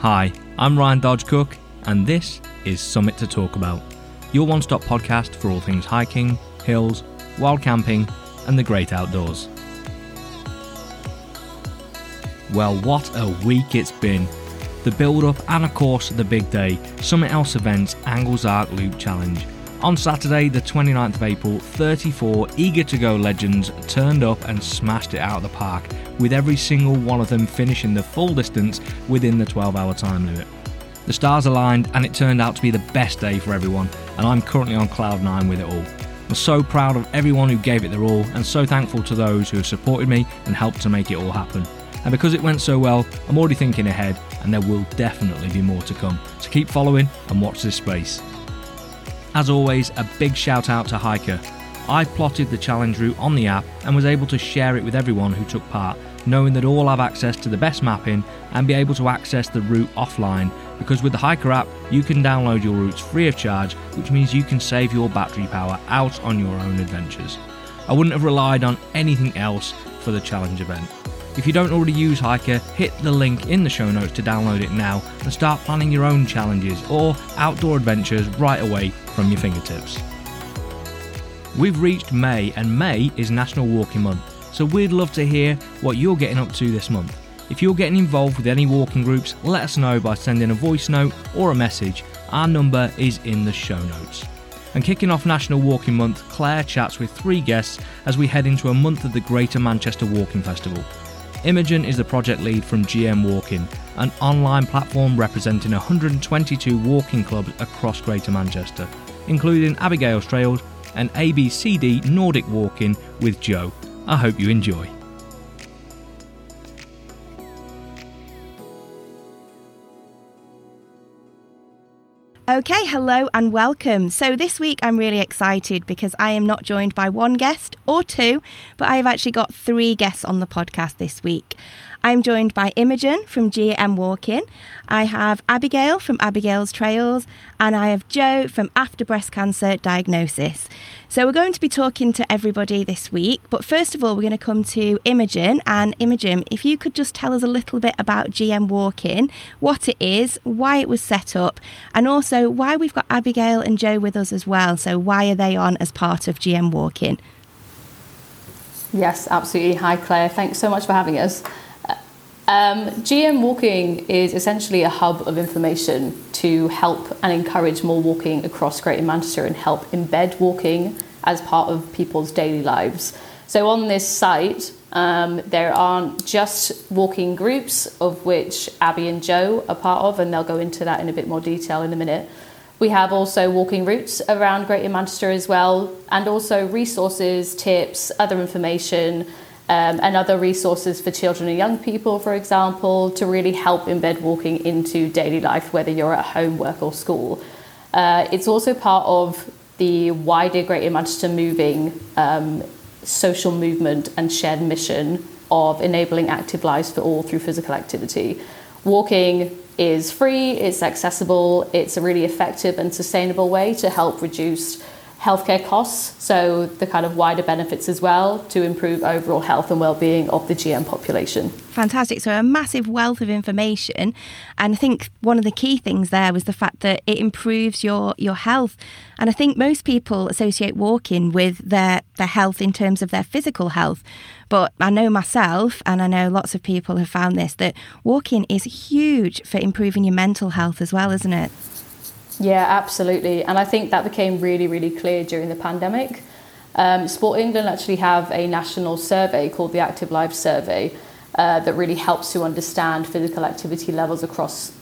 Hi, I'm Ryan Dodge-Cook, and this is Summit to Talk About, your one-stop podcast for all things hiking, hills, wild camping, and the great outdoors. Well, what a week it's been. The build-up and of course the big day, Summit Else Events Angles Arc Loop Challenge. On Saturday, the 29th of April, 34 eager-to-go legends turned up and smashed it out of the park, with every single one of them finishing the full distance within the 12-hour time limit. The stars aligned and it turned out to be the best day for everyone, and I'm currently on cloud 9 with it all. I'm so proud of everyone who gave it their all, and so thankful to those who have supported me and helped to make it all happen. And because it went so well, I'm already thinking ahead, and there will definitely be more to come. So keep following and watch this space. As always, a big shout out to Hiker. I plotted the challenge route on the app and was able to share it with everyone who took part, knowing that all have access to the best mapping and be able to access the route offline, because with the Hiker app you can download your routes free of charge, which means you can save your battery power out on your own adventures. I wouldn't have relied on anything else for the challenge event. If you don't already use Hiker, hit the link in the show notes to download it now and start planning your own challenges or outdoor adventures right away from your fingertips. We've reached May, and May is National Walking Month, so we'd love to hear what you're getting up to this month. If you're getting involved with any walking groups, let us know by sending a voice note or a message. Our number is in the show notes. And kicking off National Walking Month, Claire chats with 3 guests as we head into a month of the Greater Manchester Walking Festival. Imogen is the project lead from GM Walking, an online platform representing 122 walking clubs across Greater Manchester, including Abigail's Trails and ABCD Nordic Walking with Joe. I hope you enjoy. Okay, hello and welcome. So this week I'm really excited because I am not joined by one guest or 2, but I have actually got 3 guests on the podcast this week. I'm joined by Imogen from GM Walking, I have Abigail from Abigail's Trails, and I have Joe from After Breast Cancer Diagnosis. So we're going to be talking to everybody this week, but first of all we're going to come to Imogen. And Imogen, if you could just tell us a little bit about GM Walking, what it is, why it was set up, and also why we've got Abigail and Joe with us as well. So why are they on as part of GM Walking? Yes, absolutely. Hi Claire, thanks so much for having us. GM Walking is essentially a hub of information to help and encourage more walking across Greater Manchester and help embed walking as part of people's daily lives. So on this site, there aren't just walking groups, of which Abby and Joe are part of, and they'll go into that in a bit more detail in a minute. We have also walking routes around Greater Manchester as well, and also resources, tips, other information, and other resources for children and young people, for example, to really help embed walking into daily life, whether you're at home, work or school. It's also part of the wider Greater Manchester Moving social movement and shared mission of enabling active lives for all through physical activity. Walking is free, it's accessible, it's a really effective and sustainable way to help reduce healthcare costs, so the kind of wider benefits as well to improve overall health and well-being of the GM population. Fantastic. So a massive wealth of information, and I think one of the key things there was the fact that it improves your health. And I think most people associate walking with their health in terms of their physical health, but I know myself, and I know lots of people have found this, that walking is huge for improving your mental health as well, isn't it? Yeah, absolutely. And I think that became really, really clear during the pandemic. Sport England actually have a national survey called the Active Lives Survey that really helps to understand physical activity levels across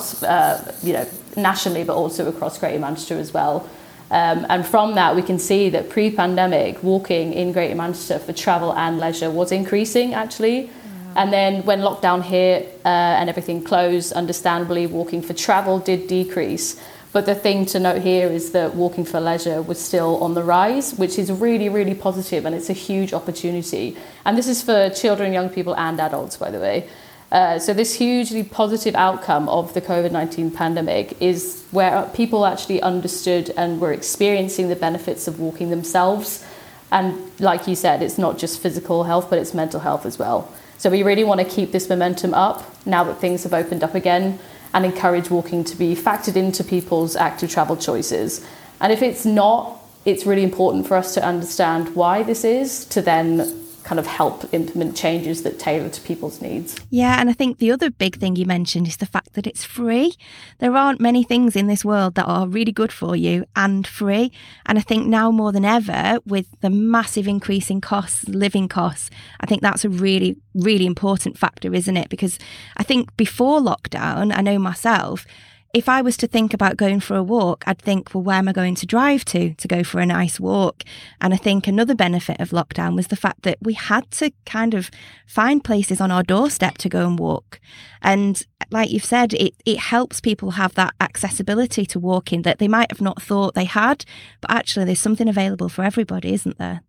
nationally, but also across Greater Manchester as well. And from that, we can see that pre-pandemic, walking in Greater Manchester for travel and leisure was increasing, actually. And then when lockdown hit and everything closed, understandably, walking for travel did decrease. But the thing to note here is that walking for leisure was still on the rise, which is really, really positive, and it's a huge opportunity. And this is for children, young people and adults, by the way. So this hugely positive outcome of the COVID-19 pandemic is where people actually understood and were experiencing the benefits of walking themselves. And like you said, it's not just physical health, but it's mental health as well. So we really want to keep this momentum up now that things have opened up again. and encourage walking to be factored into people's active travel choices. And if it's not, it's really important for us to understand why this is, to then kind of help implement changes that tailor to people's needs. Yeah, and I think the other big thing you mentioned is the fact that it's free. There aren't many things in this world that are really good for you and free. And I think now more than ever, with the massive increase in costs, living costs, I think that's a really, really important factor, isn't it? Because I think before lockdown, I know myself, if I was to think about going for a walk, I'd think, well, where am I going to drive to go for a nice walk? And I think another benefit of lockdown was the fact that we had to kind of find places on our doorstep to go and walk. And like you've said, it helps people have that accessibility to walking that they might have not thought they had. But actually, there's something available for everybody, isn't there?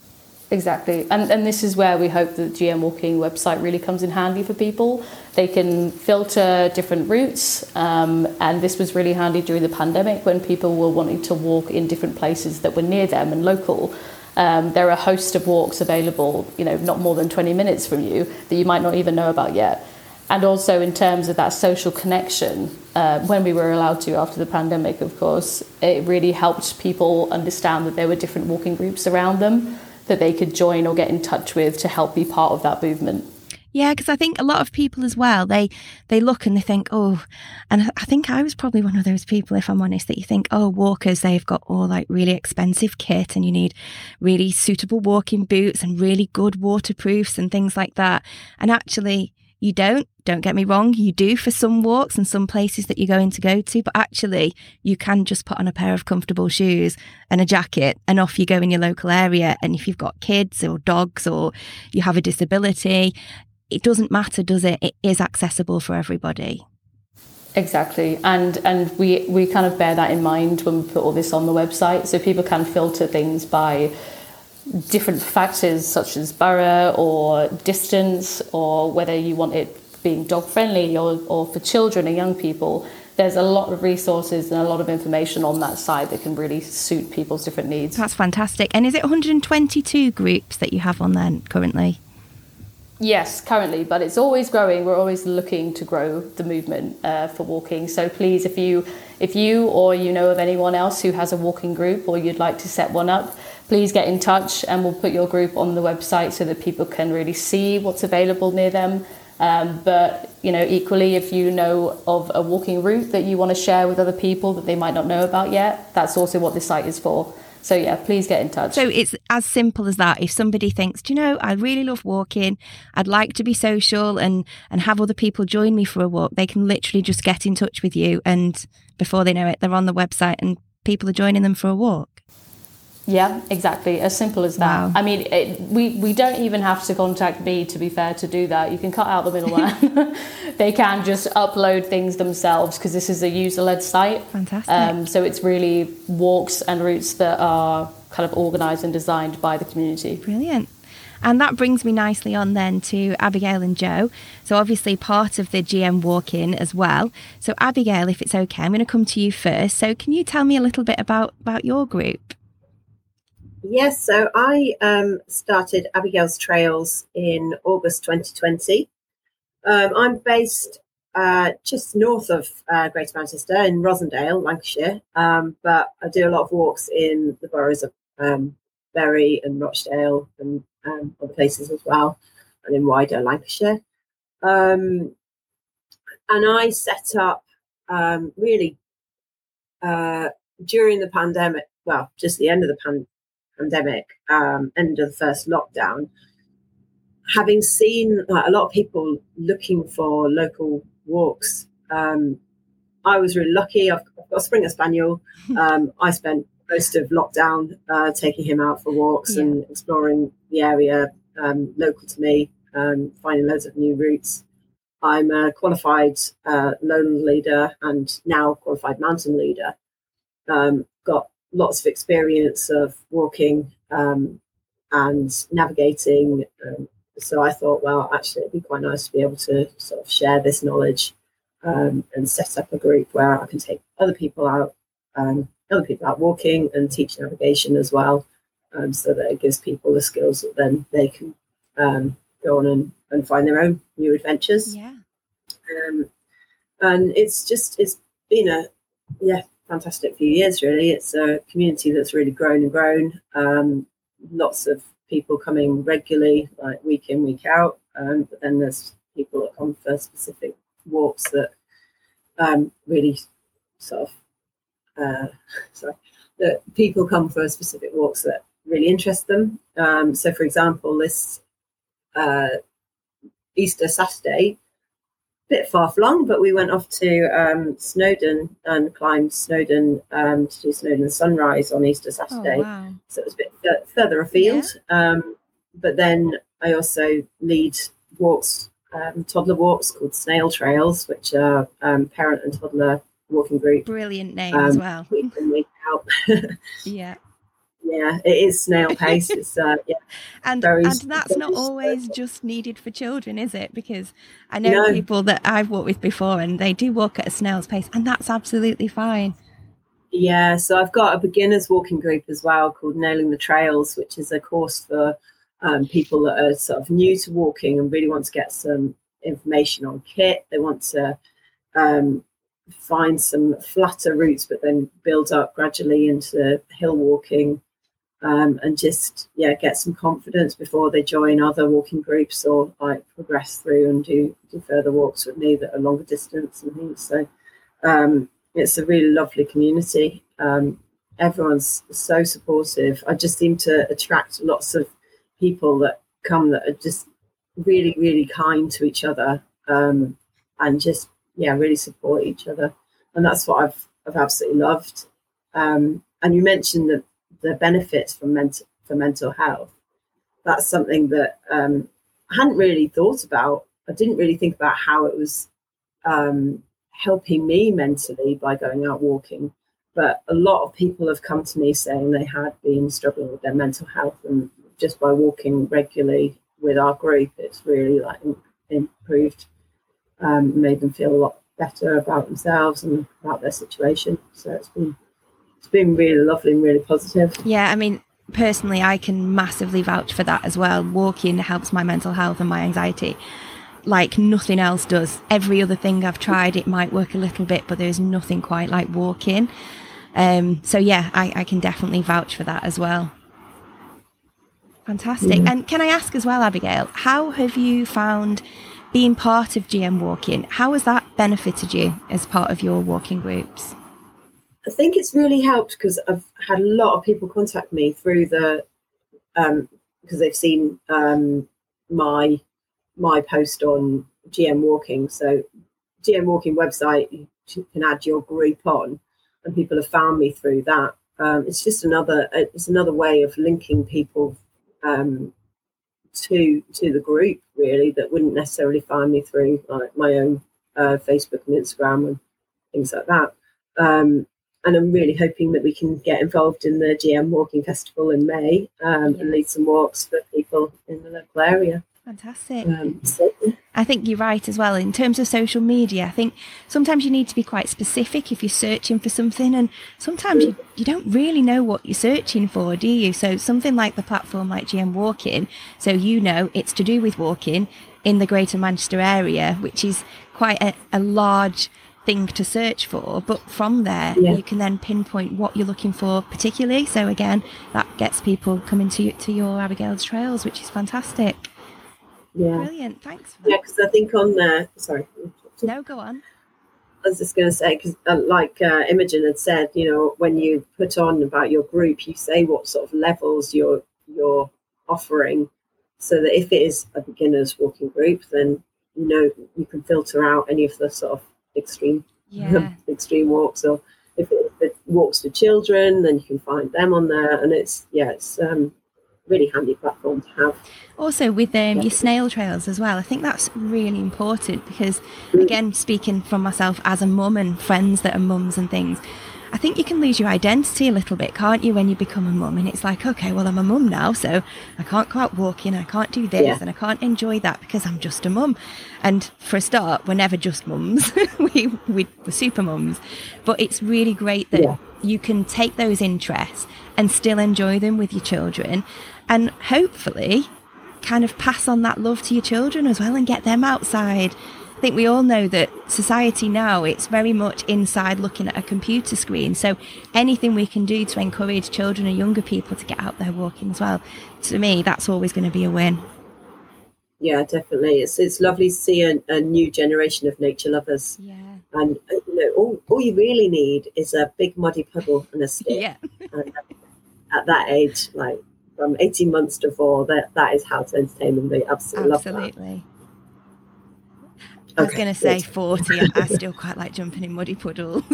Exactly. And this is where we hope the GM Walking website really comes in handy for people. They can filter different routes. And this was really handy during the pandemic when people were wanting to walk in different places that were near them and local. There are a host of walks available, not more than 20 minutes from you that you might not even know about yet. And also in terms of that social connection, when we were allowed to after the pandemic, of course, it really helped people understand that there were different walking groups around them that they could join or get in touch with to help be part of that movement. Yeah, because I think a lot of people as well, they look and they think, oh, and I think I was probably one of those people, if I'm honest, that you think, oh, walkers, they've got all like really expensive kit and you need really suitable walking boots and really good waterproofs and things like that. And actually, you don't get me wrong, you do for some walks and some places that you're going to go to, but actually you can just put on a pair of comfortable shoes and a jacket and off you go in your local area. And if you've got kids or dogs or you have a disability, it doesn't matter, does it? It is accessible for everybody. Exactly. And we kind of bear that in mind when we put all this on the website. So people can filter things by different factors such as borough or distance, or whether you want it being dog friendly or for children and young people. There's a lot of resources and a lot of information on that site that can really suit people's different needs. That's fantastic. And is it 122 groups that you have on there currently? Yes, currently, but it's always growing. We're always looking to grow the movement for walking. So please, if you or you know of anyone else who has a walking group or you'd like to set one up, please get in touch and we'll put your group on the website so that people can really see what's available near them. But equally, if you know of a walking route that you want to share with other people that they might not know about yet, that's also what this site is for. So yeah, please get in touch. So it's as simple as that. If somebody thinks, I really love walking, I'd like to be social and have other people join me for a walk, they can literally just get in touch with you, and before they know it, they're on the website and people are joining them for a walk. Yeah, exactly. As simple as that. Wow. I mean, we don't even have to contact me, to be fair, to do that. You can cut out the middleman. They can just upload things themselves because this is a user-led site. Fantastic. So it's really walks and routes that are kind of organised and designed by the community. Brilliant. And that brings me nicely on then to Abigail and Joe. So obviously part of the GM Walk-In as well. So Abigail, if it's okay, I'm going to come to you first. So can you tell me a little bit about your group? Yes, so I started Abigail's Trails in August 2020. I'm based just north of Greater Manchester in Rossendale, Lancashire, but I do a lot of walks in the boroughs of Bury and Rochdale and other places as well, and in wider Lancashire. And I set up really during the pandemic, well, just the end of the pandemic, end of the first lockdown, having seen a lot of people looking for local walks. I was really lucky. I've got a Springer Spaniel. I spent most of lockdown taking him out for walks and exploring the area local to me, finding loads of new routes. I'm a qualified lowland leader and now qualified mountain leader. Got lots of experience of walking and navigating. So I thought, well, actually, it'd be quite nice to be able to sort of share this knowledge and set up a group where I can take other people out walking and teach navigation as well, so that it gives people the skills that then they can go on and find their own new adventures. Yeah. And it's been a fantastic few years, really. It's a community that's really grown and grown. Lots of people coming regularly, like week in, week out. But then there's people that come for specific walks that really sort of that people come for specific walks that really interest them. So, for example, this Easter Saturday, a bit far-flung, but we went off to Snowdon and climbed Snowdon to do Snowdon Sunrise on Easter Saturday. Oh, wow. So it was a bit further afield. Yeah. But then I also lead walks, toddler walks called Snail Trails, which are parent and toddler walking group. Brilliant name as well. Week in, week out. Yeah. Yeah, it is snail pace. It's and that's not always just needed for children, is it? Because I know people that I've walked with before, and they do walk at a snail's pace, and that's absolutely fine. Yeah, so I've got a beginners walking group as well called Nailing the Trails, which is a course for people that are sort of new to walking and really want to get some information on kit. They want to find some flatter routes, but then build up gradually into hill walking. And just get some confidence before they join other walking groups or like progress through and do further walks with me that are longer distance and things. So it's a really lovely community. Everyone's so supportive. I just seem to attract lots of people that come that are just really, really kind to each other and just really support each other. And that's what I've absolutely loved. And you mentioned that the benefits for mental health. That's something that I hadn't really thought about. I didn't really think about how it was helping me mentally by going out walking. But a lot of people have come to me saying they had been struggling with their mental health, and just by walking regularly with our group, it's really like improved, made them feel a lot better about themselves and about their situation. So it's been really lovely and really positive. Yeah, I mean, personally, I can massively vouch for that as well. Walking helps my mental health and my anxiety like nothing else does. Every other thing I've tried, it might work a little bit, but there's nothing quite like walking. So yeah, I can definitely vouch for that as well. Fantastic. Yeah. And can I ask as well, Abigail, how have you found being part of GM Walking? How has that benefited you as part of your walking groups? I think it's really helped because I've had a lot of people contact me through the because they've seen my post on GM Walking. So GM Walking website, you can add your group on, and people have found me through that. It's just another way of linking people to the group, really, that wouldn't necessarily find me through like my own Facebook and Instagram and things like that. And I'm really hoping that we can get involved in the GM Walking Festival in May and lead some walks for people in the local area. Fantastic. I think you're right as well. In terms of social media, I think sometimes you need to be quite specific if you're searching for something, and sometimes you don't really know what you're searching for, do you? So something like the platform like GM Walking, so it's to do with walking in the Greater Manchester area, which is quite a large thing to search for, but from there you can then pinpoint what you're looking for particularly. So again, that gets people coming to your Abigail's Trails, which is fantastic. Brilliant, thanks for that. Because I think on there, sorry, no, go on. I was just going to say, because like Imogen had said, when you put on about your group, you say what sort of levels you're offering, so that if it is a beginner's walking group, then you can filter out any of the sort of extreme walks, or if it walks for children, then you can find them on there, and it's really handy platform to have. Also with your snail trails as well, I think that's really important because, again, speaking from myself as a mum and friends that are mums and things, I think you can lose your identity a little bit, can't you, when you become a mum? And it's like, okay, well, I'm a mum now, so I can't go out walking, I can't do this, and I can't enjoy that because I'm just a mum. And for a start, we're never just mums. we're super mums. But it's really great that you can take those interests and still enjoy them with your children, and hopefully kind of pass on that love to your children as well and get them outside think we all know that society now, it's very much inside looking at a computer screen. So anything we can do to encourage children and younger people to get out there walking as well, to me, that's always going to be a win. Yeah, definitely. It's lovely to see a new generation of nature lovers. Yeah. And all you really need is a big muddy puddle and a stick. Yeah. And at that age, like from 18 months to 4, that is how to entertain them. They absolutely love that. Absolutely. I was going to say 40. I still quite like jumping in muddy puddles.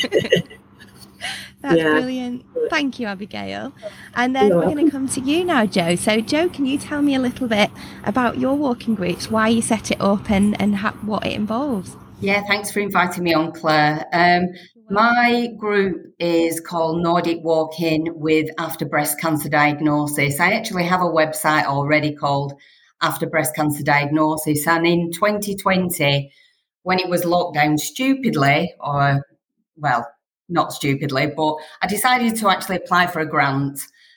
That's brilliant. Thank you, Abigail. And then we're going to come to you now, Jo. So, Jo, can you tell me a little bit about your walking groups, why you set it up and what it involves? Yeah, thanks for inviting me on, Claire. My group is called Nordic Walking with After Breast Cancer Diagnosis. I actually have a website already called After Breast Cancer Diagnosis. And in 2020, when it was locked down stupidly, or, well, not stupidly, but I decided to actually apply for a grant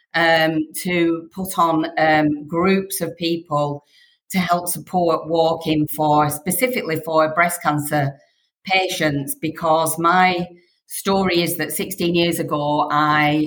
to put on groups of people to help support walking specifically for breast cancer patients, because my story is that 16 years ago, I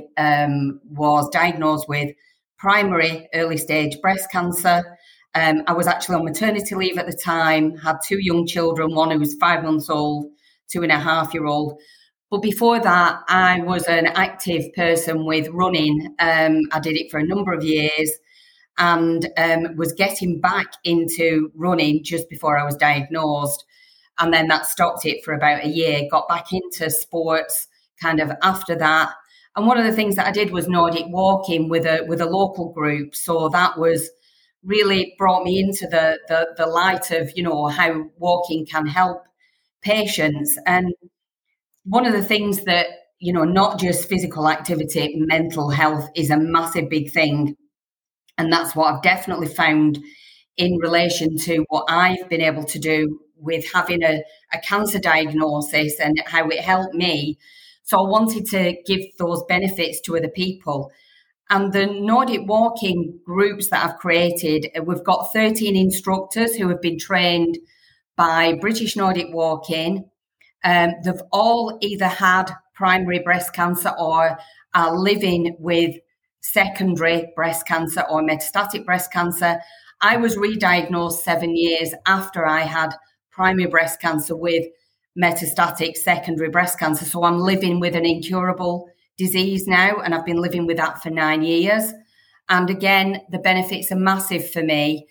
was diagnosed with primary early stage breast cancer. I was actually on maternity leave at the time, had 2 young children, one who was 5 months old, 2.5-year-old. But before that, I was an active person with running. I did it for a number of years and was getting back into running just before I was diagnosed. And then that stopped it for about a year, got back into sports kind of after that. And one of the things that I did was Nordic walking with a local group. So that was really brought me into the light of, how walking can help patients. And one of the things that, not just physical activity, mental health is a massive big thing. And that's what I've definitely found in relation to what I've been able to do with having a cancer diagnosis and how it helped me. So I wanted to give those benefits to other people. And the Nordic walking groups that I've created, we've got 13 instructors who have been trained by British Nordic Walking. They've all either had primary breast cancer or are living with secondary breast cancer or metastatic breast cancer. I was re-diagnosed 7 years after I had primary breast cancer with metastatic secondary breast cancer. So I'm living with an incurable disease now, and I've been living with that for 9 years. And again, the benefits are massive for me.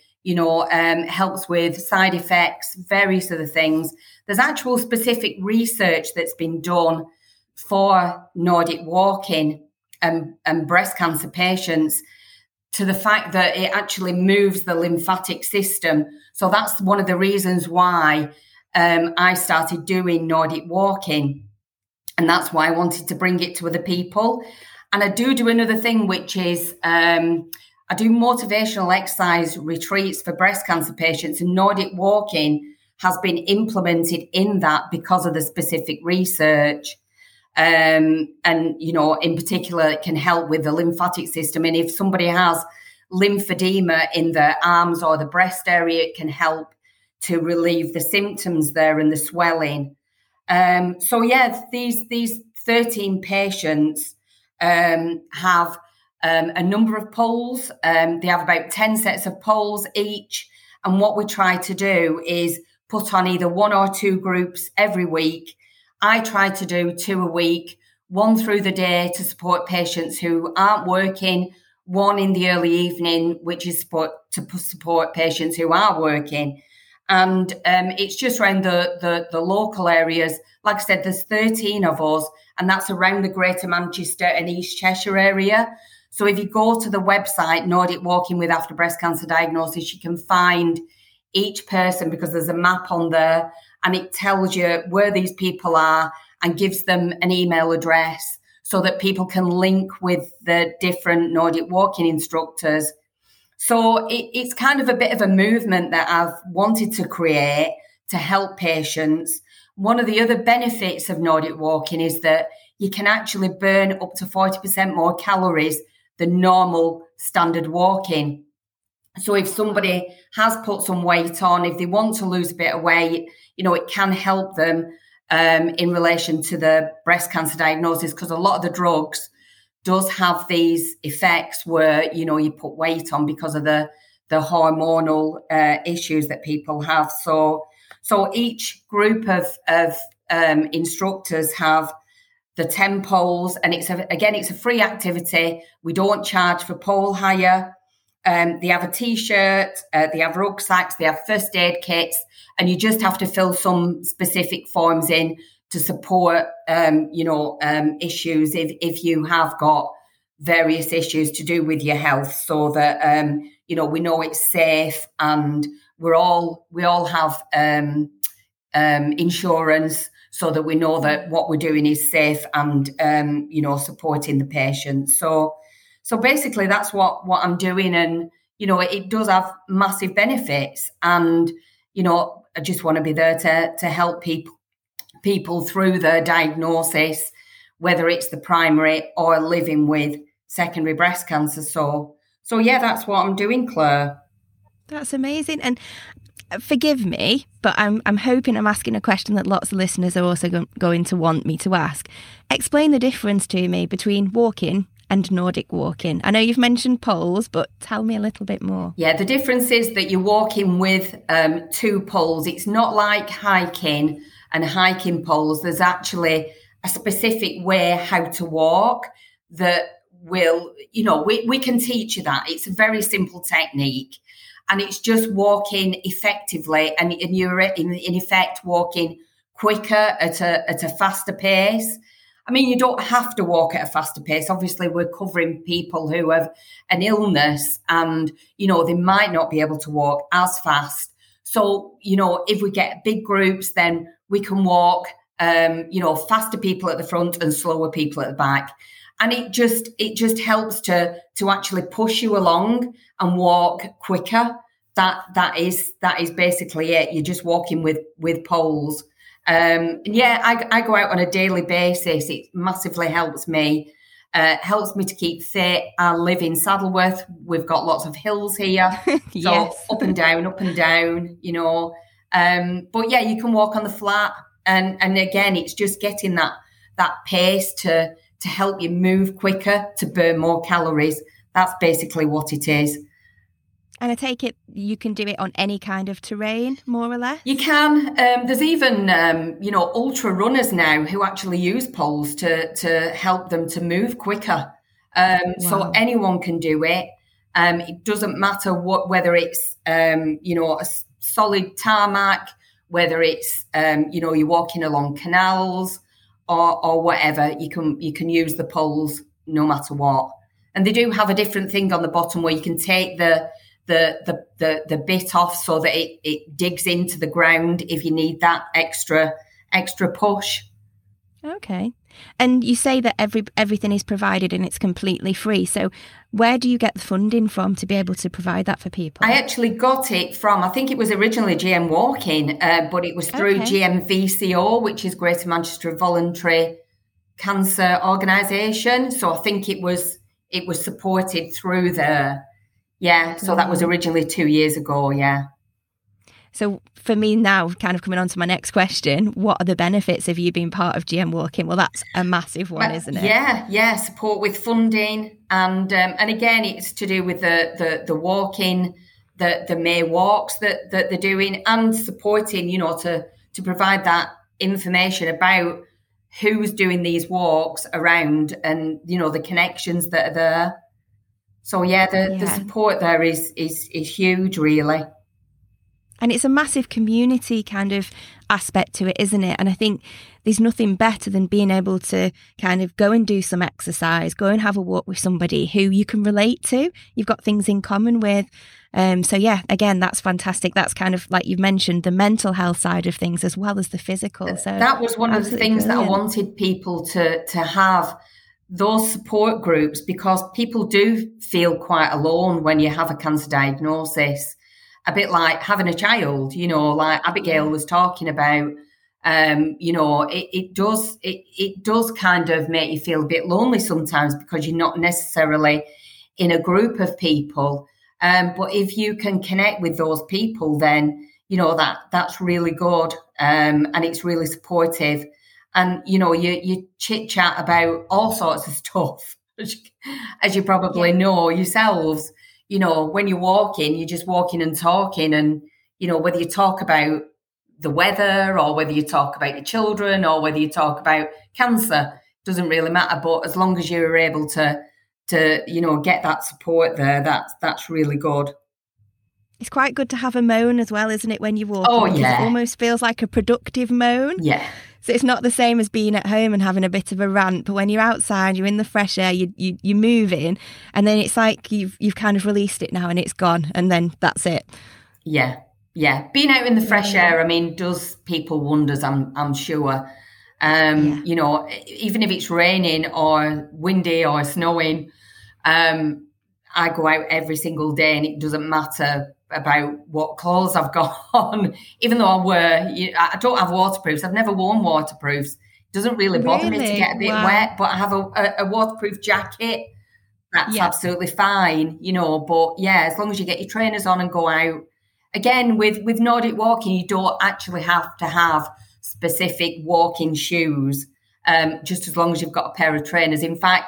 Helps with side effects, various other things. There's actual specific research that's been done for Nordic walking and breast cancer patients to the fact that it actually moves the lymphatic system. So that's one of the reasons why I started doing Nordic walking. And that's why I wanted to bring it to other people. And I do another thing, which is I do motivational exercise retreats for breast cancer patients, and Nordic walking has been implemented in that because of the specific research. And, in particular, it can help with the lymphatic system. And if somebody has lymphedema in their arms or the breast area, it can help to relieve the symptoms there and the swelling. These 13 patients have a number of poles. They have about 10 sets of poles each. And what we try to do is put on either 1 or 2 groups every week. I try to do 2 a week, 1 through the day to support patients who aren't working, 1 in the early evening, which is to support patients who are working. And it's just around the local areas. Like I said, there's 13 of us, and that's around the Greater Manchester and East Cheshire area. So if you go to the website, Nordic Walking with After Breast Cancer Diagnosis, you can find each person because there's a map on there, and it tells you where these people are and gives them an email address so that people can link with the different Nordic walking instructors. So it's kind of a bit of a movement that I've wanted to create to help patients. One of the other benefits of Nordic walking is that you can actually burn up to 40% more calories than normal standard walking. So if somebody has put some weight on, if they want to lose a bit of weight, it can help them in relation to the breast cancer diagnosis, because a lot of the drugs does have these effects where, you put weight on because of the hormonal issues that people have. So each group of instructors have the 10 poles, and it's a free activity. We don't charge for pole hire. They have a T-shirt, they have rucksacks, they have first aid kits, and you just have to fill some specific forms in to support, issues if you have got various issues to do with your health, so that we know it's safe, and we all have insurance, so that we know that what we're doing is safe and supporting the patient. So basically, that's what I'm doing, and it does have massive benefits. And I just want to be there to help people through their diagnosis, whether it's the primary or living with secondary breast cancer. So yeah, that's what I'm doing, Claire. That's amazing. And forgive me, but I'm hoping I'm asking a question that lots of listeners are also going to want me to ask. Explain the difference to me between walking and Nordic walking. I know you've mentioned poles, but tell me a little bit more. Yeah, the difference is that you're walking with 2 poles. It's not like hiking and hiking poles. There's actually a specific way how to walk that will, we can teach you that. It's a very simple technique, and it's just walking effectively, and you're in effect walking quicker at a faster pace. I mean, you don't have to walk at a faster pace. Obviously, we're covering people who have an illness and, they might not be able to walk as fast. So, if we get big groups, then we can walk, faster people at the front and slower people at the back. And it just helps to actually push you along and walk quicker. That is basically it. You're just walking with poles. I go out on a daily basis. It massively helps me. Helps me to keep fit. I live in Saddleworth. We've got lots of hills here. Yes. So up and down, But yeah, you can walk on the flat. And again, it's just getting that pace to help you move quicker, to burn more calories. That's basically what it is. And I take it you can do it on any kind of terrain, more or less? You can. There's even, ultra runners now who actually use poles to help them to move quicker. Wow. So anyone can do it. It doesn't matter whether it's, a solid tarmac, whether it's, you're walking along canals or whatever. You can use the poles no matter what. And they do have a different thing on the bottom where you can take the bit off so that it digs into the ground if you need that extra push. Okay. And you say that everything is provided and it's completely free. So where do you get the funding from to be able to provide that for people? I actually got it from, I think it was originally GM Walking, but it was through GMVCO, which is Greater Manchester Voluntary Cancer Organisation. So I think it was supported through there. Yeah, so that was originally 2 years ago, yeah. So for me now, kind of coming on to my next question, what are the benefits of you being part of GM Walking? Well, that's a massive one, isn't it? Yeah, support with funding. And again, it's to do with the walking, the May walks that they're doing, and supporting, to provide that information about who's doing these walks around and, the connections that are there. So the support there is huge, really. And it's a massive community kind of aspect to it, isn't it? And I think there's nothing better than being able to kind of go and do some exercise, go and have a walk with somebody who you can relate to. You've got things in common with. So yeah, again, that's fantastic. That's kind of like you've mentioned, the mental health side of things as well as the physical. So that was one of the things that I wanted people to have, those support groups, because people do feel quite alone when you have a cancer diagnosis, a bit like having a child, like Abigail was talking about. It does kind of make you feel a bit lonely sometimes because you're not necessarily in a group of people. But if you can connect with those people, then, that's really good. And it's really supportive. And, you chit chat about all sorts of stuff, as you probably know yourselves. When you're walking, you're just walking and talking. And, whether you talk about the weather or whether you talk about your children or whether you talk about cancer, doesn't really matter. But as long as you're able to get that support there, that's really good. It's quite good to have a moan as well, isn't it, when you walk? Oh, because yeah. It almost feels like a productive moan. Yeah. So it's not the same as being at home and having a bit of a rant, but when you're outside, you're in the fresh air, you're moving, and then it's like you've kind of released it now and it's gone, and then that's it. Yeah. Being out in the fresh air, does people wonders, I'm sure. Even if it's raining or windy or snowing, I go out every single day, and it doesn't matter about what clothes I've got on. Even though I don't have waterproofs. I've never worn waterproofs. It doesn't really bother me to get a bit wet, but I have a waterproof jacket. That's absolutely fine, But yeah, as long as you get your trainers on and go out. Again, with Nordic walking, you don't actually have to have specific walking shoes, just as long as you've got a pair of trainers. In fact,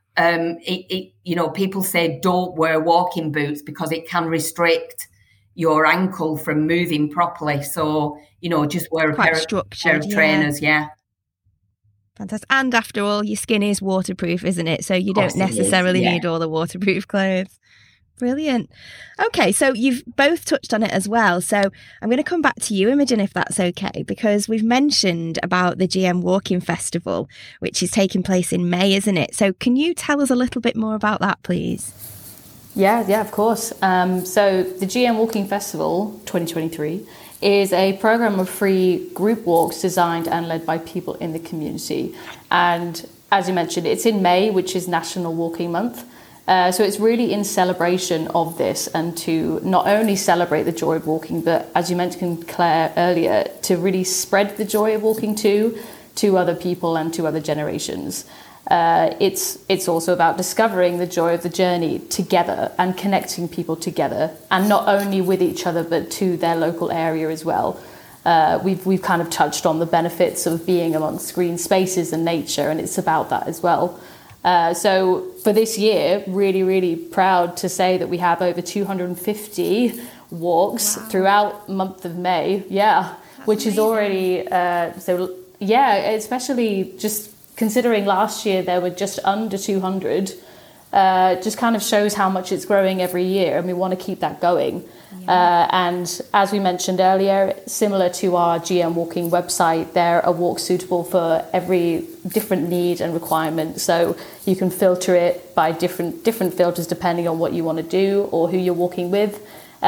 people say don't wear walking boots because it can restrict your ankle from moving properly. So, just wear a pair of trainers. Yeah. Fantastic. And after all, your skin is waterproof, isn't it? So you don't necessarily need all the waterproof clothes. Brilliant. Okay, so you've both touched on it as well. So I'm going to come back to you, Imogen, if that's okay, because we've mentioned about the GM Walking Festival, which is taking place in May, isn't it? So can you tell us a little bit more about that, please? Yeah, of course. So the GM Walking Festival 2023 is a program of free group walks designed and led by people in the community. And as you mentioned, it's in May, which is National Walking Month. So it's really in celebration of this, and to not only celebrate the joy of walking, but as you mentioned, Claire, earlier, to really spread the joy of walking to other people and to other generations. It's also about discovering the joy of the journey together and connecting people together, and not only with each other, but to their local area as well. We've kind of touched on the benefits of being amongst green spaces and nature, and it's about that as well. So for this year, really, really proud to say that we have over 250 walks throughout the month of May. Yeah, that's which amazing. Is already, especially just considering last year there were just under 200, just kind of shows how much it's growing every year, and we want to keep that going. And as we mentioned earlier, similar to our GM Walking website, there are walks suitable for every different need and requirement. So you can filter it by different filters depending on what you want to do or who you're walking with.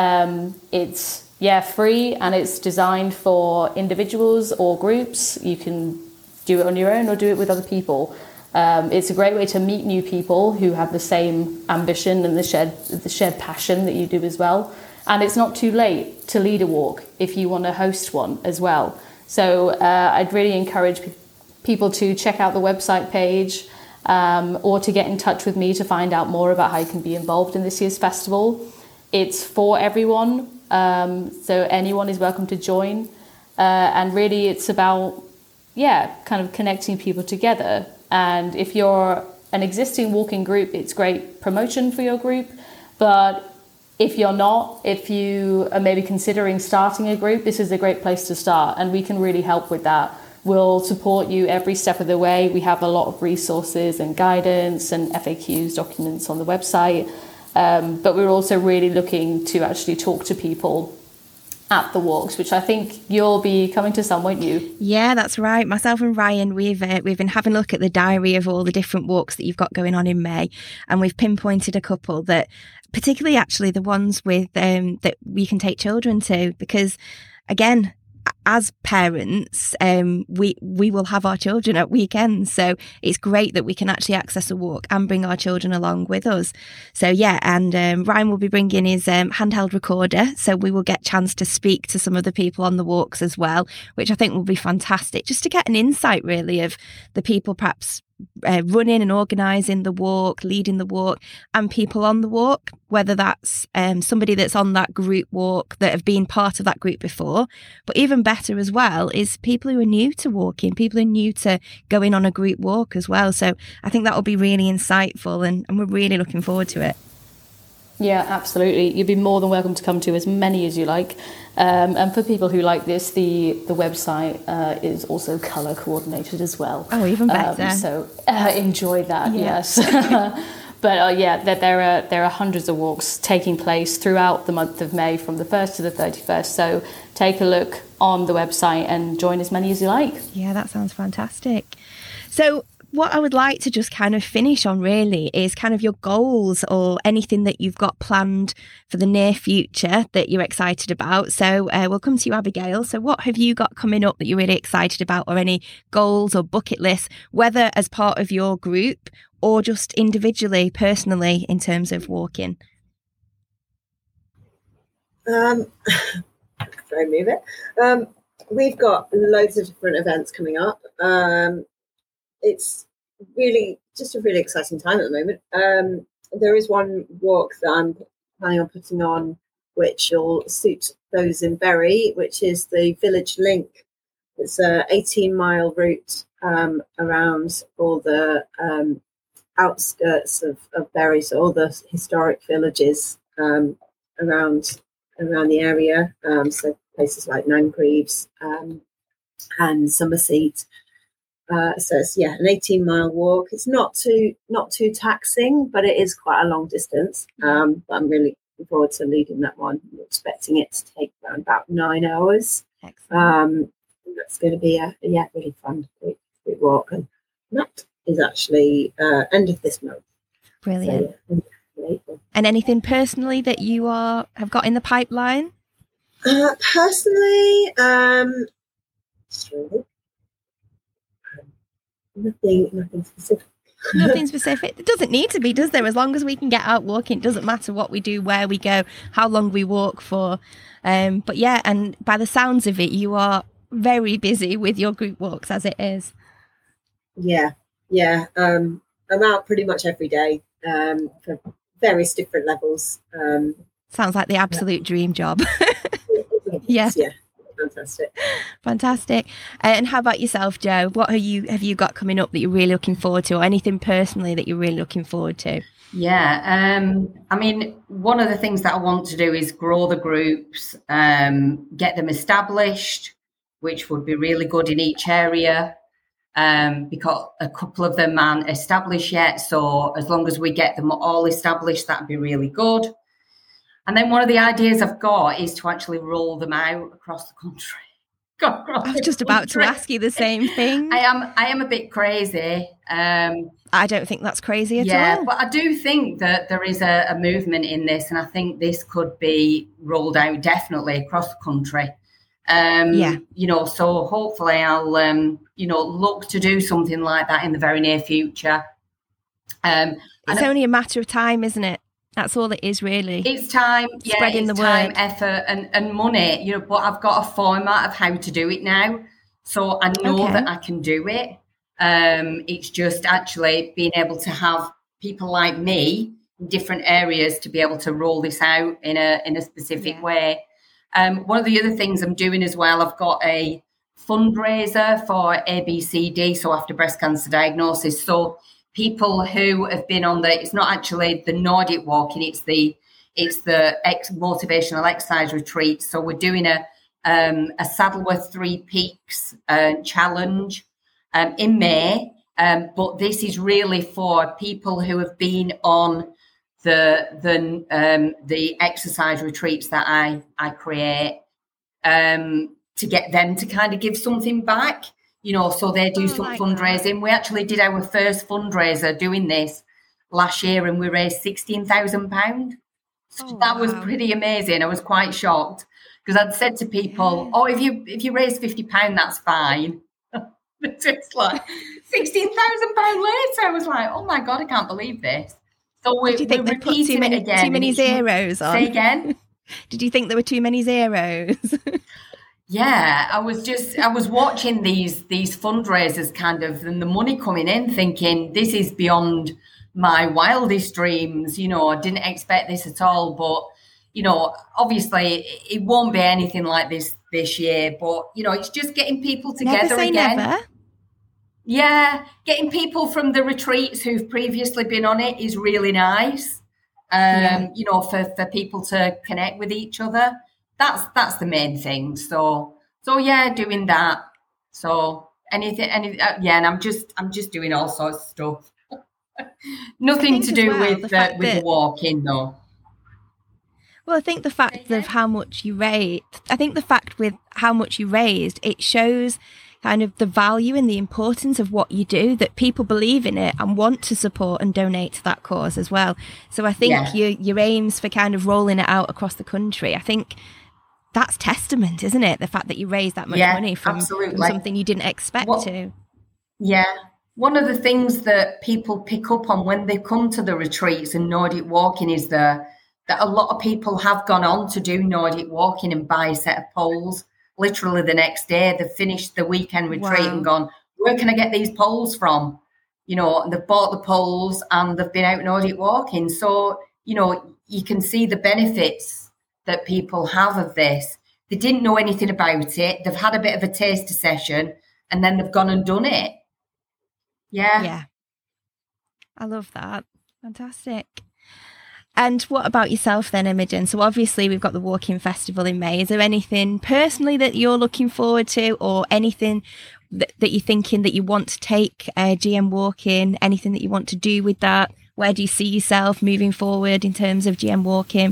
It's free, and it's designed for individuals or groups. You can do it on your own or do it with other people. It's a great way to meet new people who have the same ambition and the shared passion that you do as well. And it's not too late to lead a walk if you want to host one as well. So I'd really encourage people to check out the website page or to get in touch with me to find out more about how you can be involved in this year's festival. It's for everyone, so anyone is welcome to join. And really it's about, kind of connecting people together. And if you're an existing walking group, it's great promotion for your group. But if you're not, if you are maybe considering starting a group, this is a great place to start, and we can really help with that. We'll support you every step of the way. We have a lot of resources and guidance and FAQs documents on the website, but we're also really looking to actually talk to people at the walks, which I think you'll be coming to some, won't you? Yeah, that's right. Myself and Ryan, we've been having a look at the diary of all the different walks that you've got going on in May, and we've pinpointed a couple that, particularly actually the ones with that we can take children to, because again, as parents, we will have our children at weekends, so it's great that we can actually access a walk and bring our children along with us. So and Ryan will be bringing his handheld recorder, so we will get a chance to speak to some of the people on the walks as well, which I think will be fantastic, just to get an insight really of the people perhaps running and organising the walk, leading the walk, and people on the walk, whether that's somebody that's on that group walk that have been part of that group before, but even better as well is people who are new to walking, people who are new to going on a group walk as well. So I think that will be really insightful, and we're really looking forward to it. Yeah, absolutely. You'd be more than welcome to come to as many as you like. And for people who like this, the website is also colour coordinated as well. Oh, even better. So enjoy that, yes. But there are hundreds of walks taking place throughout the month of May from the 1st to the 31st. So take a look on the website and join as many as you like. Yeah, that sounds fantastic. So what I would like to just kind of finish on really is kind of your goals or anything that you've got planned for the near future that you're excited about. So we'll come to you, Abigail. So what have you got coming up that you're really excited about, or any goals or bucket lists, whether as part of your group or just individually, personally, in terms of walking? Very move it. We've got loads of different events coming up. It's really just a really exciting time at the moment. There is one walk that I'm planning on putting on, which will suit those in Bury, which is the Village Link. It's a 18-mile route around all the outskirts of Bury, so all the historic villages around the area. So places like Nangreaves and Summerseat. So it's an 18-mile walk. It's not too taxing, but it is quite a long distance. But I'm really looking forward to leading that one. I'm expecting it to take around about 9 hours. Excellent. That's going to be a really fun great walk, and that is actually end of this month. Brilliant. So, April. And anything personally that you have got in the pipeline? Personally, nothing specific. Nothing specific. It doesn't need to be, does there? As long as we can get out walking, it doesn't matter what we do, where we go, how long we walk for. But yeah, and by the sounds of it, you are very busy with your group walks as it is. Yeah. I'm out pretty much every day for various different levels. Sounds like the absolute dream job. Yeah. Fantastic. And how about yourself, Jo? What have you got coming up that you're really looking forward to, or anything personally that you're really looking forward to? Yeah, I mean, one of the things that I want to do is grow the groups, get them established, which would be really good in each area, because a couple of them aren't established yet. So as long as we get them all established, that'd be really good. And then one of the ideas I've got is to actually roll them out across the country. I was just about to ask you the same thing. I am a bit crazy. I don't think that's crazy at all. Yeah, but I do think that there is a movement in this, and I think this could be rolled out definitely across the country. So hopefully I'll look to do something like that in the very near future. It's only a matter of time, isn't it? That's all it is, really. It's time, spreading the time, word, effort, and money. But I've got a format of how to do it now, so I know that I can do it. It's just actually being able to have people like me in different areas to be able to roll this out in a specific way. One of the other things I'm doing as well, I've got a fundraiser for ABCD, so after breast cancer diagnosis. So people who have been on it's not actually the Nordic walking, it's the motivational exercise retreat. So we're doing a Saddleworth 3 Peaks challenge in May, but this is really for people who have been on the exercise retreats that I create, to get them to kind of give something back. So they do some fundraising. We actually did our first fundraiser doing this last year, and we raised £16,000. So that was pretty amazing. I was quite shocked because I'd said to people, if you raise £50, that's fine. It's like £16,000 later. I was like, oh my God, I can't believe this. So Did you think they put too many zeros on? Say again? Did you think there were too many zeros? Yeah, I was watching these fundraisers kind of, and the money coming in, thinking this is beyond my wildest dreams. I didn't expect this at all, but obviously it won't be anything like this year. But it's just getting people together Never say again. never. Yeah, getting people from the retreats who've previously been on it is really nice. For people to connect with each other. That's the main thing. So yeah, doing that. So and I'm just doing all sorts of stuff. Nothing to do with the walking though. Well, I think the fact of how much you raised, it shows kind of the value and the importance of what you do, that people believe in it and want to support and donate to that cause as well. So I think your aims for kind of rolling it out across the country, I think that's testament, isn't it? The fact that you raised that much money from something you didn't expect to. Yeah. One of the things that people pick up on when they come to the retreats and Nordic walking is that a lot of people have gone on to do Nordic walking and buy a set of poles. Literally the next day, they've finished the weekend retreat and gone, where can I get these poles from? And they've bought the poles and they've been out Nordic walking. So, you can see the benefits that people have of this. They didn't know anything about it. They've had a bit of a taster session and then they've gone and done it. Yeah. Yeah. I love that. Fantastic. And what about yourself then, Imogen? So obviously we've got the Walking Festival in May. Is there anything personally that you're looking forward to, or anything that you're thinking that you want to take GM Walking, anything that you want to do with that? Where do you see yourself moving forward in terms of GM Walking?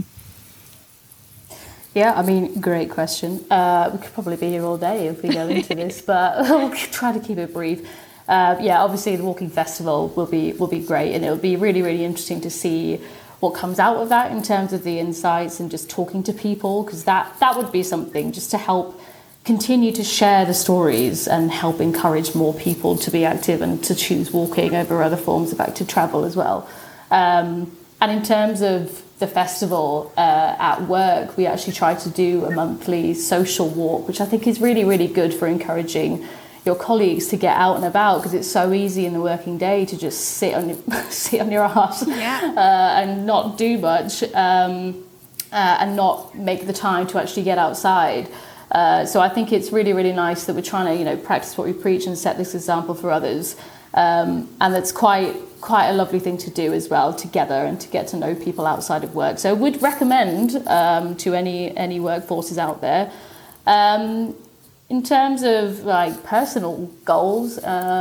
Yeah, I mean, great question. We could probably be here all day if we go into this, but we'll try to keep it brief. Obviously the Walking Festival will be great, and it'll be really, really interesting to see what comes out of that in terms of the insights and just talking to people, because that would be something just to help continue to share the stories and help encourage more people to be active and to choose walking over other forms of active travel as well. And in terms of the festival, at work, we actually try to do a monthly social walk, which I think is really, really good for encouraging your colleagues to get out and about, because it's so easy in the working day to just sit on your ass and not do much, and not make the time to actually get outside. So I think it's really, really nice that we're trying to practice what we preach and set this example for others, and that's quite a lovely thing to do as well together, and to get to know people outside of work. So I would recommend to any workforces out there. In terms of personal goals,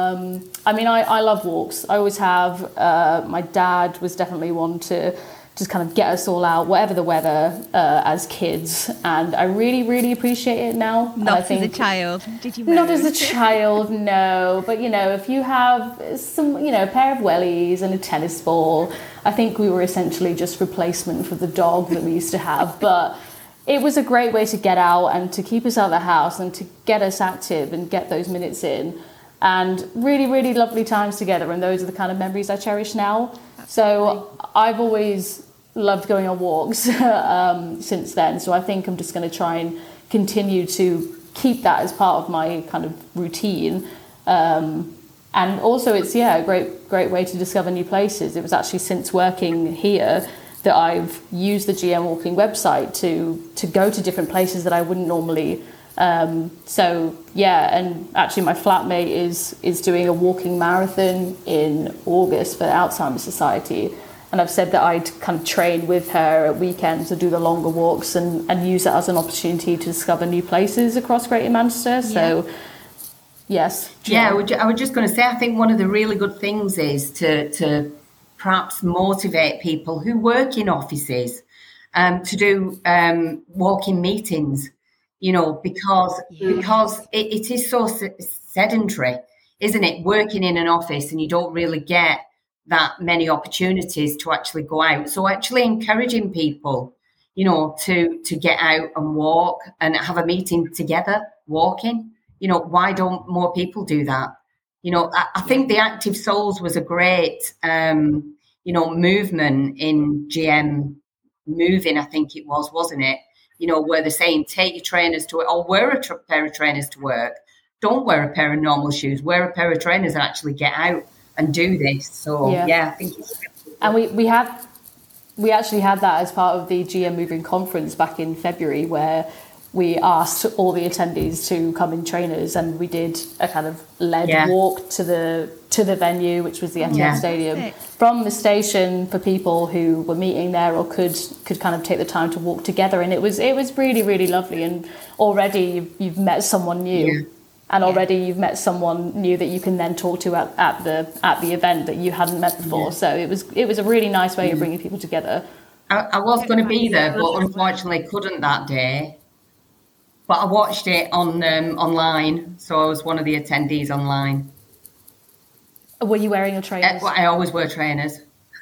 I love walks. I always have. My dad was definitely one to just kind of get us all out, whatever the weather, as kids. And I really, really appreciate it now. Not as a child, did you? Not as a child, no. But, if you have some, a pair of wellies and a tennis ball, I think we were essentially just replacement for the dog that we used to have. But it was a great way to get out and to keep us out of the house and to get us active and get those minutes in. And really, really lovely times together. And those are the kind of memories I cherish now. Absolutely. So I've always loved going on walks since then. So I think I'm just going to try and continue to keep that as part of my kind of routine. And also it's, a great way to discover new places. It was actually since working here that I've used the GM Walking website to go to different places that I wouldn't normally. And actually my flatmate is doing a walking marathon in August for the Alzheimer's Society. And I've said that I'd kind of train with her at weekends to do the longer walks and use it as an opportunity to discover new places across Greater Manchester. So, yes. Yeah, I was just going to say, I think one of the really good things is to perhaps motivate people who work in offices to do walking meetings, because it is so sedentary, isn't it? Working in an office, and you don't really get that many opportunities to actually go out. So actually encouraging people, to get out and walk and have a meeting together, walking, why don't more people do that? I think the Active Souls was a great, movement in GM moving, I think it was, wasn't it? where they're saying take your trainers to it, or wear a pair of trainers to work. Don't wear a pair of normal shoes. Wear a pair of trainers and actually get out and do this. So I think it's really and we actually had that as part of the GM Moving conference back in February, where we asked all the attendees to come in trainers, and we did a kind of led walk to the venue, which was the Etihad Stadium, from the station for people who were meeting there or could kind of take the time to walk together. And it was really, really lovely. And already you've met someone new, and already you've met someone new that you can then talk to at the event that you hadn't met before. So it was a really nice way of bringing people together. I was going to be there, but unfortunately couldn't that day. But I watched it on online, so I was one of the attendees online. Were you wearing your trainers? I always wear trainers.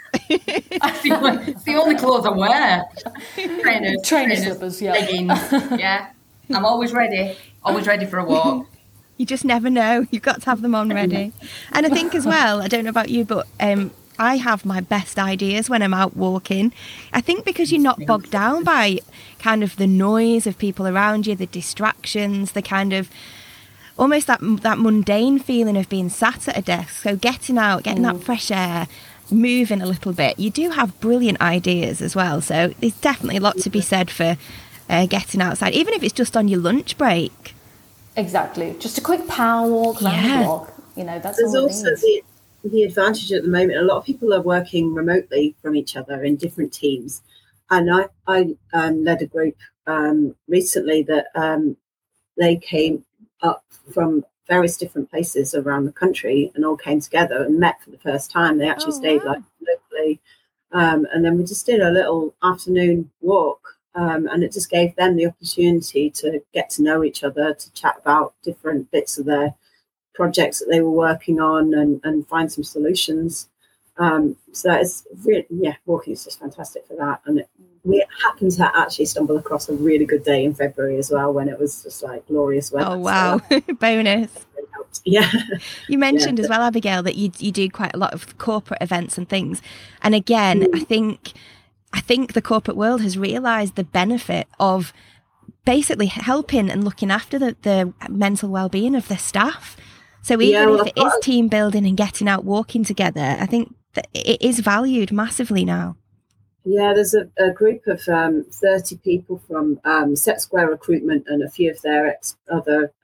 It's the only clothes I wear. Trainer slippers, leggings. Yeah, I'm always ready for a walk. You just never know. You've got to have them on ready. And I think as well, I don't know about you, but I have my best ideas when I'm out walking. I think because you're not bogged down by kind of the noise of people around you, the distractions, the kind of almost that mundane feeling of being sat at a desk. So getting out, getting that fresh air, moving a little bit. You do have brilliant ideas as well. So there's definitely a lot to be said for getting outside, even if it's just on your lunch break. Exactly. Just a quick power walk, round the block. That's There's all also the advantage at the moment. A lot of people are working remotely from each other in different teams. And I led a group recently that they came up from various different places around the country and all came together and met for the first time. They actually stayed locally. And then we just did a little afternoon walk. And it just gave them the opportunity to get to know each other, to chat about different bits of their projects that they were working on and find some solutions. So it's really, walking is just fantastic for that. And we happened to actually stumble across a really good day in February as well, when it was just like glorious weather. Oh, wow. So bonus. Yeah. You mentioned as well, Abigail, that you do quite a lot of corporate events and things. And again, I think the corporate world has realised the benefit of basically helping and looking after the mental well-being of their staff. So even if it is team building and getting out walking together, I think that it is valued massively now. Yeah, there's a group of 30 people from Set Square Recruitment and a few of their other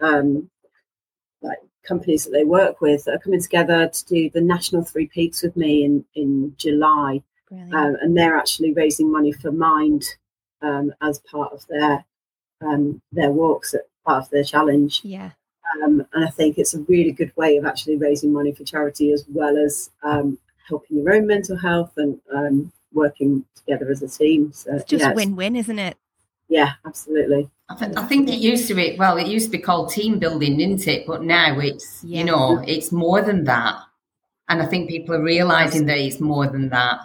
companies that they work with that are coming together to do the National Three Peaks with me in July. And they're actually raising money for Mind as part of their walks, as part of their challenge. Yeah. And I think it's a really good way of actually raising money for charity, as well as helping your own mental health and working together as a team. So it's just win-win, isn't it? Yeah, absolutely. I think it used to be called team building, didn't it? But now it's it's more than that. And I think people are realising that it's more than that.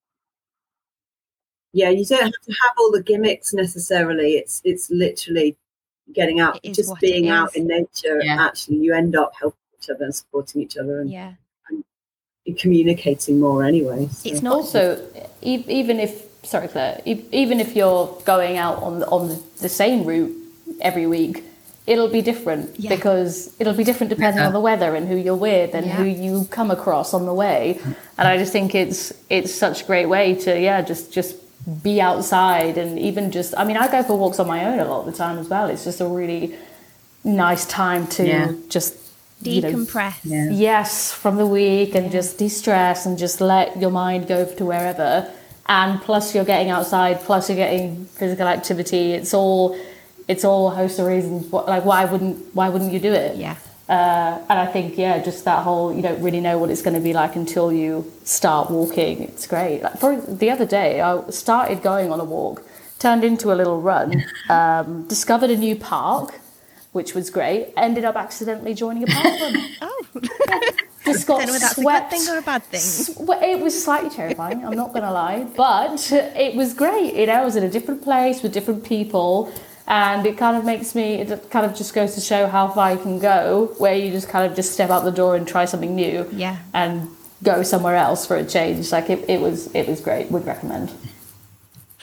Yeah, you don't have to have all the gimmicks necessarily. It's literally getting out, just being out in nature. Yeah. Actually, you end up helping each other and supporting each other, and communicating more anyway. So. It's not also even if Claire, even if you're going out on the same route every week, it'll be different because it'll be different depending on the weather and who you're with and who you come across on the way. And I just think it's such a great way to just be outside. And even I go for walks on my own a lot of the time as well. It's just a really nice time to just decompress. Yes, from the week and just de-stress and just let your mind go to wherever. And plus you're getting outside, plus you're getting physical activity. It's all a host of reasons. Why wouldn't you do it? Yeah. And I think just that whole, you don't really know what it's going to be like until you start walking. It's great. Like for the other day, I started going on a walk, turned into a little run, discovered a new park, which was great. Ended up accidentally joining a park run. Oh. Just got that's swept. a good thing or a bad thing? It was slightly terrifying, I'm not going to lie. But it was great. I was in a different place with different people. And it kind of just goes to show how far you can go, where you just kind of just step out the door and try something new and go somewhere else for a change. Like it was great. Would recommend.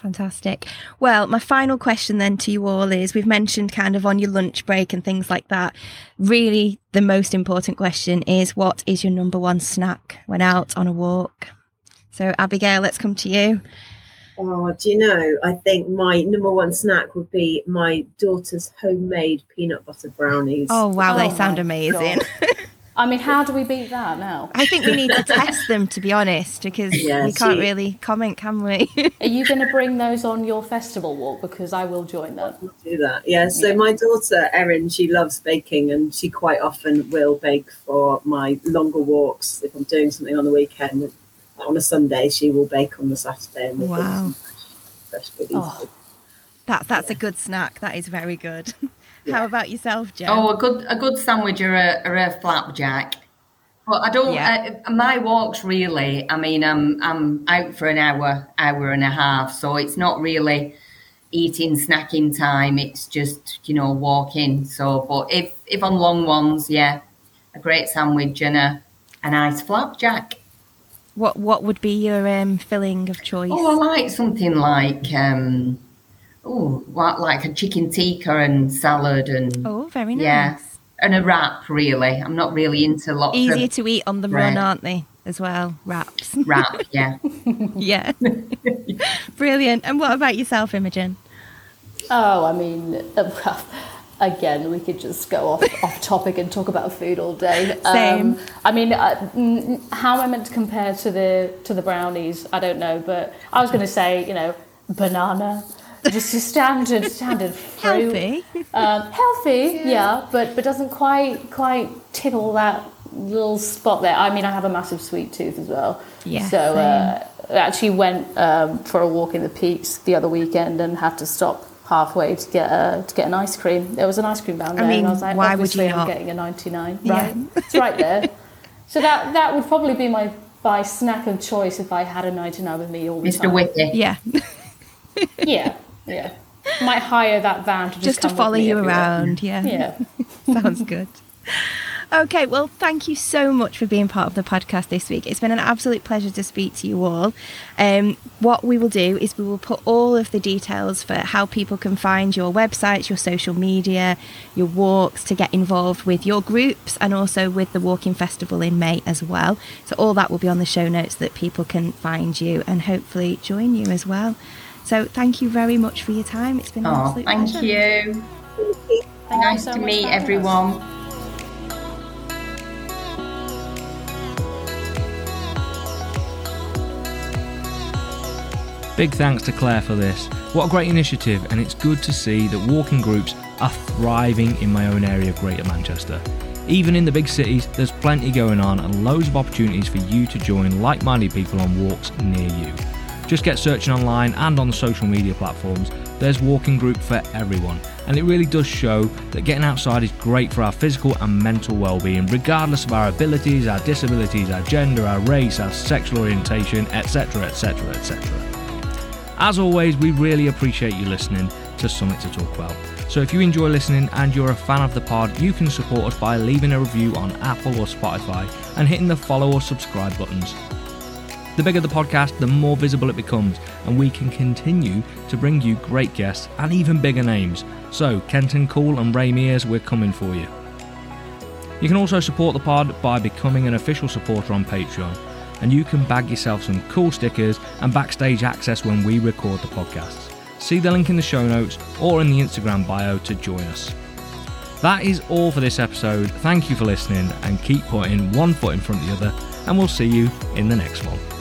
Fantastic. Well, my final question then to you all is, we've mentioned kind of on your lunch break and things like that. Really, the most important question is, what is your number one snack when out on a walk? So, Abigail, let's come to you. Oh, do you know, I think my number one snack would be my daughter's homemade peanut butter brownies. Oh, wow, they sound amazing. I mean, how do we beat that now? I think we need to test them, to be honest, because we can't really comment, can we? Are you going to bring those on your festival walk? Because I will join that. I'll do that. Yeah, so my daughter, Erin, she loves baking, and she quite often will bake for my longer walks. If I'm doing something on the weekend, on a Sunday, she will bake on the Saturday. And wow. Fresh goodies. That's a good snack. That is very good. How about yourself, Jo? Oh, a good sandwich or a flapjack. But I don't. My walks really. I mean, I'm out for an hour and a half, so it's not really eating, snacking time. It's just walking. So, but if on long ones, a great sandwich and a nice flapjack. What would be your filling of choice? Oh, I like something like like a chicken tikka and salad and very nice. Yeah, and a wrap. Really, I'm not really into lots. Easier to eat on the run, aren't they? As well, wraps. Wrap, yeah, yeah. Brilliant. And what about yourself, Imogen? Oh, I mean, again, we could just go off topic and talk about food all day. Same. I mean, how am I meant to compare to the brownies? I don't know, but I was going to say, banana. Just a standard fruit. Healthy, yeah, but doesn't quite tickle that little spot there. I mean, I have a massive sweet tooth as well. Yeah. So I actually went for a walk in the Peaks the other weekend and had to stop halfway to get an ice cream. There was an ice cream down there, and I was like, why would you not? I'm getting a 99, right? It's right there. So that would probably be my snack of choice if I had a 99 with me all the time. Mr. Wiki. Yeah. Yeah. Might hire that van to just to follow you around. Yeah. Sounds good. Okay, well, thank you so much for being part of the podcast this week. It's been an absolute pleasure to speak to you all. What we will do is we will put all of the details for how people can find your websites, your social media, your walks, to get involved with your groups and also with the Walking Festival in May as well. So all that will be on the show notes so that people can find you and hopefully join you as well. So thank you very much for your time. It's been an absolute pleasure. Thank you. Nice to meet everyone. Big thanks to Claire for this. What a great initiative, and it's good to see that walking groups are thriving in my own area of Greater Manchester. Even in the big cities, there's plenty going on and loads of opportunities for you to join like-minded people on walks near you. Just get searching online and on the social media platforms. There's walking group for everyone, and it really does show that getting outside is great for our physical and mental well-being, regardless of our abilities, our disabilities, our gender, our race, our sexual orientation, etc, etc, etc. As always, we really appreciate you listening to Summit to Talk About. So if you enjoy listening and you're a fan of the pod, you can support us by leaving a review on Apple or Spotify and hitting the follow or subscribe buttons. The bigger the podcast, the more visible it becomes, and we can continue to bring you great guests and even bigger names. So, Kenton Cool and Ray Mears, we're coming for you. You can also support the pod by becoming an official supporter on Patreon, and you can bag yourself some cool stickers and backstage access when we record the podcasts. See the link in the show notes or in the Instagram bio to join us. That is all for this episode. Thank you for listening, and keep putting one foot in front of the other, and we'll see you in the next one.